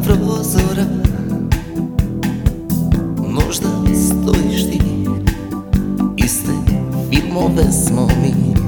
prozora možda stojiš ti, iste filmove smo mi